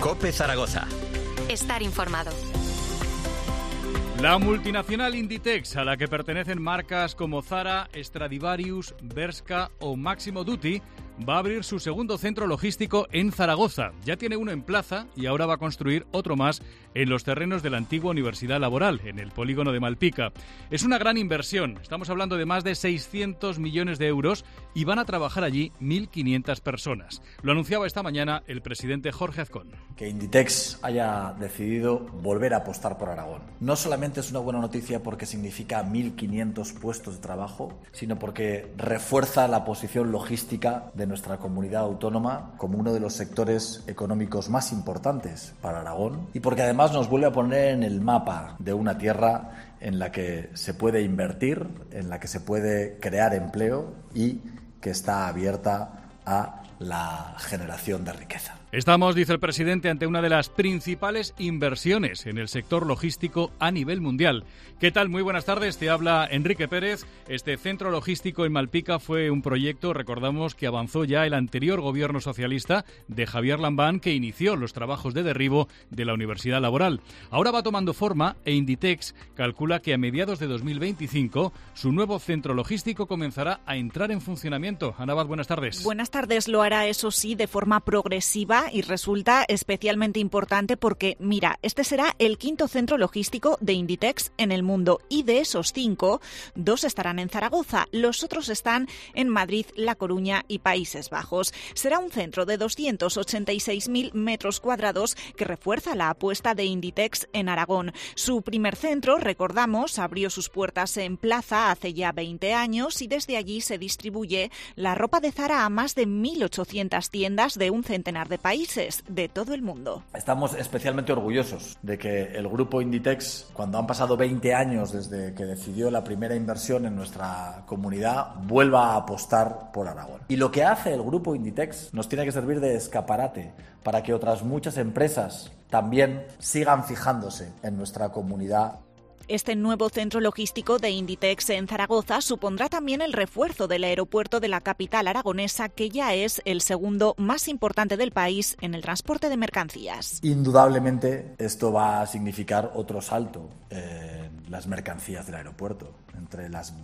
COPE Zaragoza. Estar informado. La multinacional Inditex, a la que pertenecen marcas como Zara, Stradivarius, Bershka o Máximo Dutti, va a abrir su segundo centro logístico en Zaragoza. Ya tiene uno en Plaza y ahora va a construir otro más en los terrenos de la antigua Universidad Laboral, en el polígono de Malpica. Es una gran inversión, estamos hablando de más de 600 millones de euros y van a trabajar allí 1.500 personas. Lo anunciaba esta mañana el presidente Jorge Azcón. Que Inditex haya decidido volver a apostar por Aragón. No solamente es una buena noticia porque significa 1.500 puestos de trabajo, sino porque refuerza la posición logística de nuestra comunidad autónoma como uno de los sectores económicos más importantes para Aragón y porque además nos vuelve a poner en el mapa de una tierra en la que se puede invertir, en la que se puede crear empleo y que está abierta a la generación de riqueza. Estamos, dice el presidente, ante una de las principales inversiones en el sector logístico a nivel mundial. ¿Qué tal? Muy buenas tardes, te habla Enrique Pérez. Este centro logístico en Malpica fue un proyecto, recordamos, que avanzó ya el anterior gobierno socialista de Javier Lambán, que inició los trabajos de derribo de la Universidad Laboral. Ahora va tomando forma e Inditex calcula que a mediados de 2025 su nuevo centro logístico comenzará a entrar en funcionamiento. Ana Abad, buenas tardes. Buenas tardes, lo hará, eso sí, de forma progresiva y resulta especialmente importante porque, mira, este será el quinto centro logístico de Inditex en el mundo y de esos 5, 2 estarán en Zaragoza, los otros están en Madrid, La Coruña y Países Bajos. Será un centro de 286.000 metros cuadrados que refuerza la apuesta de Inditex en Aragón. Su primer centro, recordamos, abrió sus puertas en Plaza hace ya 20 años y desde allí se distribuye la ropa de Zara a más de 1.800 tiendas de un centenar de países de todo el mundo. Estamos especialmente orgullosos de que el grupo Inditex, cuando han pasado 20 años desde que decidió la primera inversión en nuestra comunidad, vuelva a apostar por Aragón. Y lo que hace el grupo Inditex nos tiene que servir de escaparate para que otras muchas empresas también sigan fijándose en nuestra comunidad. Este nuevo centro logístico de Inditex en Zaragoza supondrá también el refuerzo del aeropuerto de la capital aragonesa, que ya es el segundo más importante del país en el transporte de mercancías. Indudablemente esto va a significar otro salto en las mercancías del aeropuerto. Entre las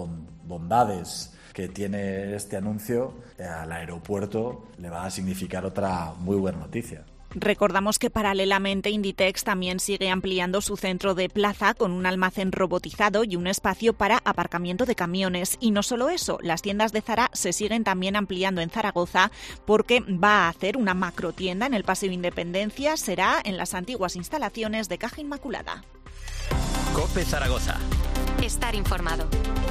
bondades que tiene este anuncio, al aeropuerto le va a significar otra muy buena noticia. Recordamos que paralelamente Inditex también sigue ampliando su centro de Plaza con un almacén robotizado y un espacio para aparcamiento de camiones. Y no solo eso, las tiendas de Zara se siguen también ampliando en Zaragoza porque va a hacer una macrotienda en el Paseo Independencia, será en las antiguas instalaciones de Caja Inmaculada. COPE Zaragoza. Estar informado.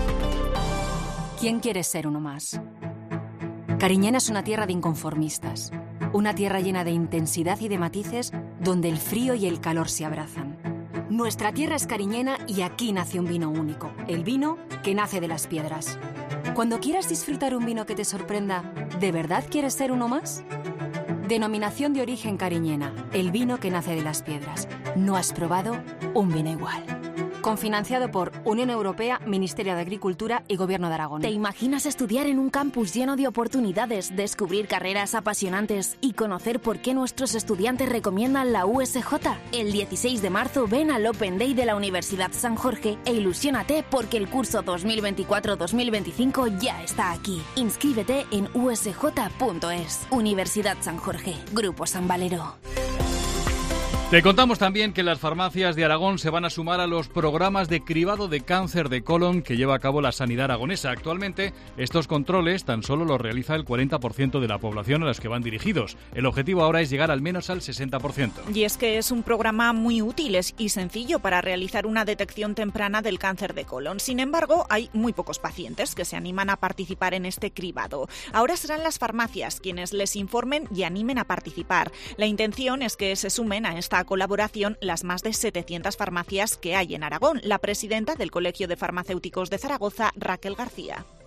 ¿Quién quiere ser uno más? Cariñena es una tierra de inconformistas. Una tierra llena de intensidad y de matices donde el frío y el calor se abrazan. Nuestra tierra es cariñena y aquí nace un vino único. El vino que nace de las piedras. Cuando quieras disfrutar un vino que te sorprenda, ¿de verdad quieres ser uno más? Denominación de origen cariñena. El vino que nace de las piedras. No has probado un vino igual. Confinanciado por Unión Europea, Ministerio de Agricultura y Gobierno de Aragón. ¿Te imaginas estudiar en un campus lleno de oportunidades, descubrir carreras apasionantes y conocer por qué nuestros estudiantes recomiendan la USJ? El 16 de marzo ven al Open Day de la Universidad San Jorge e ilusiónate porque el curso 2024-2025 ya está aquí. Inscríbete en usj.es. Universidad San Jorge, Grupo San Valero. Te contamos también que las farmacias de Aragón se van a sumar a los programas de cribado de cáncer de colon que lleva a cabo la sanidad aragonesa. Actualmente, estos controles tan solo los realiza el 40% de la población a las que van dirigidos. El objetivo ahora es llegar al menos al 60%. Y es que es un programa muy útil y sencillo para realizar una detección temprana del cáncer de colon. Sin embargo, hay muy pocos pacientes que se animan a participar en este cribado. Ahora serán las farmacias quienes les informen y animen a participar. La intención es que se sumen a esta colaboración las más de 700 farmacias que hay en Aragón. La presidenta del Colegio de Farmacéuticos de Zaragoza, Raquel García.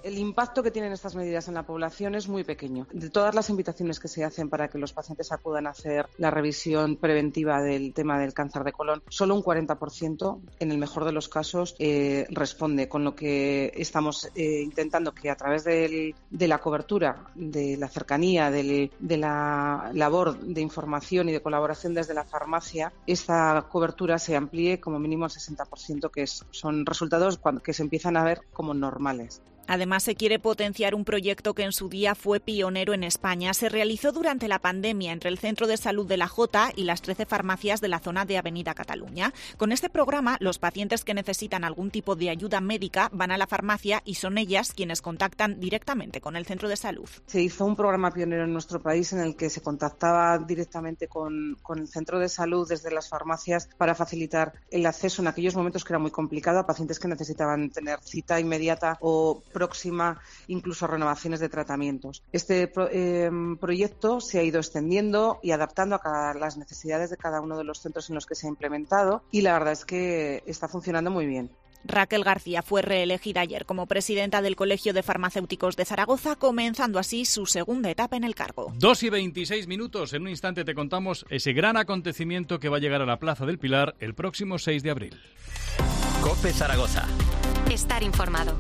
El impacto que tienen estas medidas en la población es muy pequeño. De todas las invitaciones que se hacen para que los pacientes acudan a hacer la revisión preventiva del tema del cáncer de colon, solo un 40%, en el mejor de los casos, responde, con lo que estamos intentando que a través de la cobertura, de la cercanía, de la labor de información y de colaboración desde la farmacia, esta cobertura se amplíe como mínimo al 60%, que son resultados que se empiezan a ver como normales. Además, se quiere potenciar un proyecto que en su día fue pionero en España. Se realizó durante la pandemia entre el Centro de Salud de la Jota y las 13 farmacias de la zona de Avenida Cataluña. Con este programa, los pacientes que necesitan algún tipo de ayuda médica van a la farmacia y son ellas quienes contactan directamente con el centro de salud. Se hizo un programa pionero en nuestro país en el que se contactaba directamente con el centro de salud desde las farmacias para facilitar el acceso en aquellos momentos que era muy complicado a pacientes que necesitaban tener cita inmediata o próxima, incluso renovaciones de tratamientos. Este proyecto se ha ido extendiendo y adaptando a las necesidades de cada uno de los centros en los que se ha implementado y la verdad es que está funcionando muy bien. Raquel García fue reelegida ayer como presidenta del Colegio de Farmacéuticos de Zaragoza, comenzando así su segunda etapa en el cargo. 2:26. En un instante te contamos ese gran acontecimiento que va a llegar a la Plaza del Pilar el próximo 6 de abril. COPE Zaragoza. Estar informado.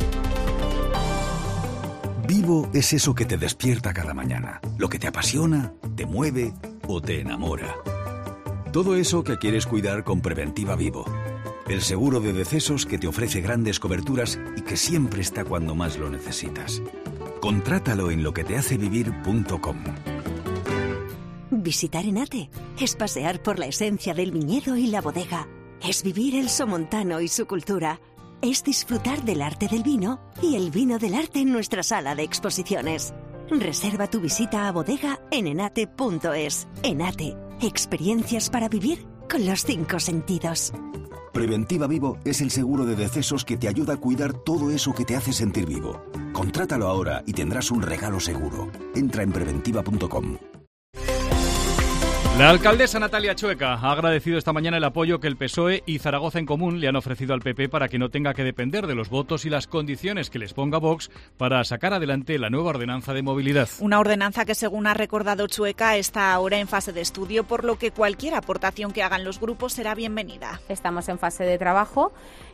Vivo es eso que te despierta cada mañana, lo que te apasiona, te mueve o te enamora. Todo eso que quieres cuidar con Preventiva Vivo. El seguro de decesos que te ofrece grandes coberturas y que siempre está cuando más lo necesitas. Contrátalo en loquetehacevivir.com. Visitar Enate es pasear por la esencia del viñedo y la bodega. Es vivir el somontano y su cultura. Es disfrutar del arte del vino y el vino del arte en nuestra sala de exposiciones. Reserva tu visita a bodega en enate.es. Enate, experiencias para vivir con los 5 sentidos. Preventiva Vivo es el seguro de decesos que te ayuda a cuidar todo eso que te hace sentir vivo. Contrátalo ahora y tendrás un regalo seguro. Entra en preventiva.com. La alcaldesa Natalia Chueca ha agradecido esta mañana el apoyo que el PSOE y Zaragoza en Común le han ofrecido al PP para que no tenga que depender de los votos y las condiciones que les ponga Vox para sacar adelante la nueva ordenanza de movilidad. Una ordenanza que, según ha recordado Chueca, está ahora en fase de estudio, por lo que cualquier aportación que hagan los grupos será bienvenida. Estamos en fase de trabajo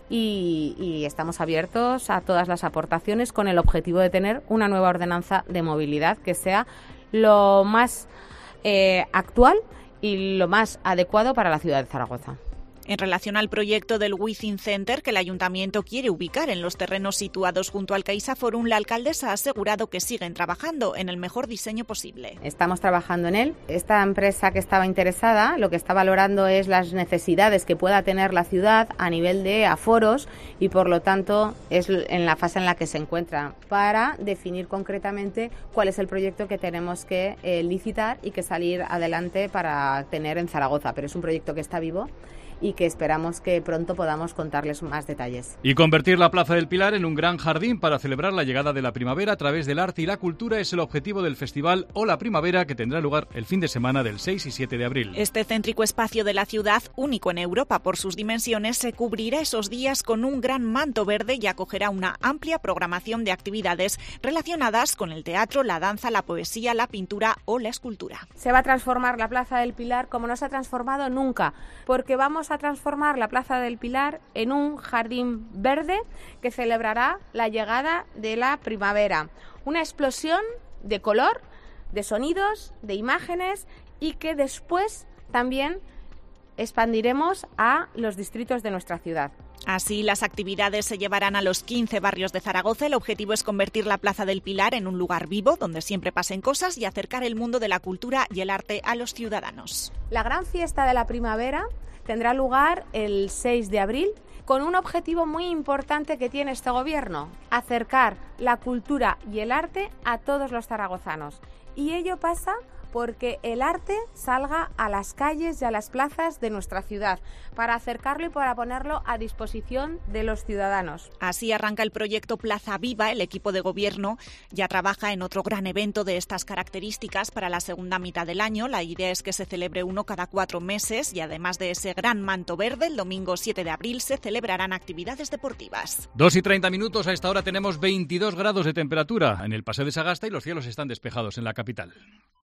y estamos abiertos a todas las aportaciones con el objetivo de tener una nueva ordenanza de movilidad que sea lo más actual y lo más adecuado para la ciudad de Zaragoza. En relación al proyecto del Within Center que el Ayuntamiento quiere ubicar en los terrenos situados junto al Caixa Forum, la alcaldesa ha asegurado que siguen trabajando en el mejor diseño posible. Estamos trabajando en él. Esta empresa que estaba interesada lo que está valorando es las necesidades que pueda tener la ciudad a nivel de aforos y por lo tanto es en la fase en la que se encuentra para definir concretamente cuál es el proyecto que tenemos que licitar y que salir adelante para tener en Zaragoza. Pero es un proyecto que está vivo y que esperamos que pronto podamos contarles más detalles. Y convertir la Plaza del Pilar en un gran jardín para celebrar la llegada de la primavera a través del arte y la cultura es el objetivo del festival Hola Primavera, que tendrá lugar el fin de semana del 6 y 7 de abril. Este céntrico espacio de la ciudad, único en Europa por sus dimensiones, se cubrirá esos días con un gran manto verde y acogerá una amplia programación de actividades relacionadas con el teatro, la danza, la poesía, la pintura o la escultura. Se va a transformar la Plaza del Pilar como no se ha transformado nunca, porque vamos a transformar la Plaza del Pilar en un jardín verde que celebrará la llegada de la primavera. Una explosión de color, de sonidos, de imágenes y que después también expandiremos a los distritos de nuestra ciudad. Así, las actividades se llevarán a los 15 barrios de Zaragoza. El objetivo es convertir la Plaza del Pilar en un lugar vivo, donde siempre pasen cosas y acercar el mundo de la cultura y el arte a los ciudadanos. La gran fiesta de la primavera tendrá lugar el 6 de abril con un objetivo muy importante que tiene este gobierno: acercar la cultura y el arte a todos los zaragozanos. Y ello pasa porque el arte salga a las calles y a las plazas de nuestra ciudad, para acercarlo y para ponerlo a disposición de los ciudadanos. Así arranca el proyecto Plaza Viva. El equipo de gobierno ya trabaja en otro gran evento de estas características para la segunda mitad del año. La idea es que se celebre uno cada 4 meses y además de ese gran manto verde, el domingo 7 de abril se celebrarán actividades deportivas. 2:30. A esta hora tenemos 22 grados de temperatura en el Paseo de Sagasta y los cielos están despejados en la capital.